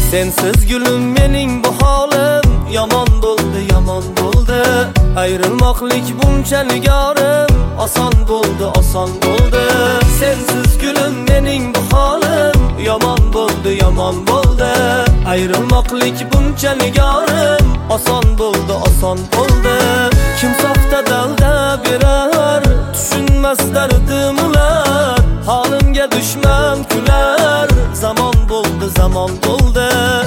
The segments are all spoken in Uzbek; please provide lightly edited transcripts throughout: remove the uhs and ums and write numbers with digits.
Sensiz gülüm mening bu holim, yomon bo'ldi, yomon bo'ldi. Ayrılmoqlik bunchalik orim, oson bo'ldi, oson bo'ldi. Sensiz gülüm mening bu holim, yomon bo'ldi, yomon bo'ldi. Ayrılmoqlik bunchalik orim, oson bo'ldi, oson bo'ldi. Kim soxta dalda berar, tushunmas dardim ular. Holimga dushman kular, zamon bo'ldi, zamon bo'ldi.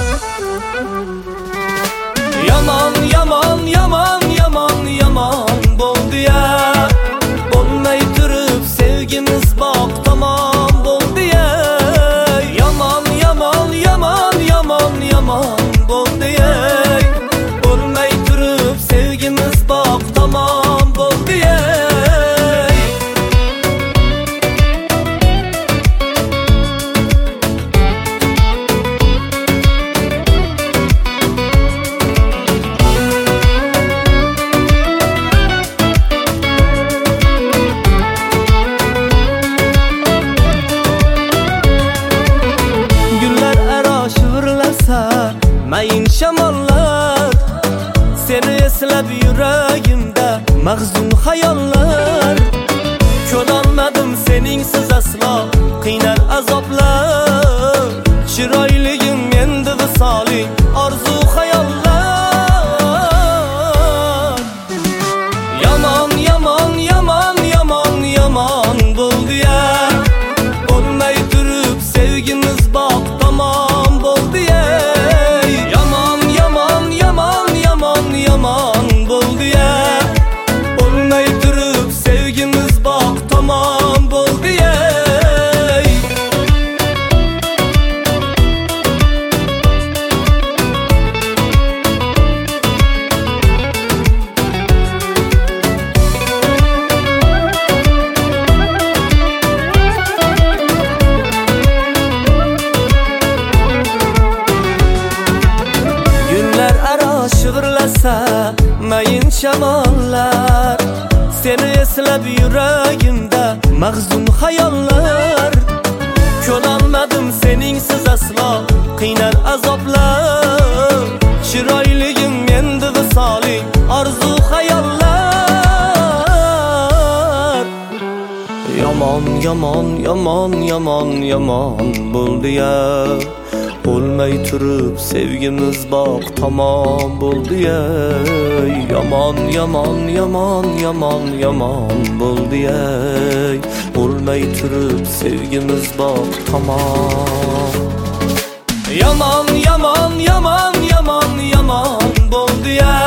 Yomon, yomon, yomon, yomon, yomon bo'ldi ya. Bo'lmay turib sevgimiz boq tamom bo'ldi ya. Yomon, yomon, yomon, yomon, yomon bo'ldi ya. Bo'lmay turib sevgimiz boq tamom bo'ldi ya. Mayin shamollar, seni eslab yuragimda mahzun xayollar. Ko'rolmadim seningsiz aslo qiynar azoblar. Chiroyligim endi visoling, orzu xayollar. Yomon, yomon, yomon, yomon, yomon bo'ldi ya. Bo'lmay turib sevgimiz boq tamom bo'ldi ya. Yomon bo'ldi ya. Bo'lmay turib sevgimiz boq tamom bo'ldi ya. Günler aro shivirlasa mayin shamollar, seni eslab yuragimda mahzun xayollar. Ko'rolmadim seningsiz aslo qiynar azoblar. Chiroyligim endi visoling, orzu xayollar. Yomon, yomon, yomon, yomon, yomon bo'ldi ya. Bo'lmay turib sevgimiz boq tamom bo'ldi ya. Yomon, yomon, yomon, yomon, yomon bo'ldi ya. Bo'lmay turib sevgimiz boq tamom. Yomon, yomon, yomon, yomon, yomon bo'ldi ya.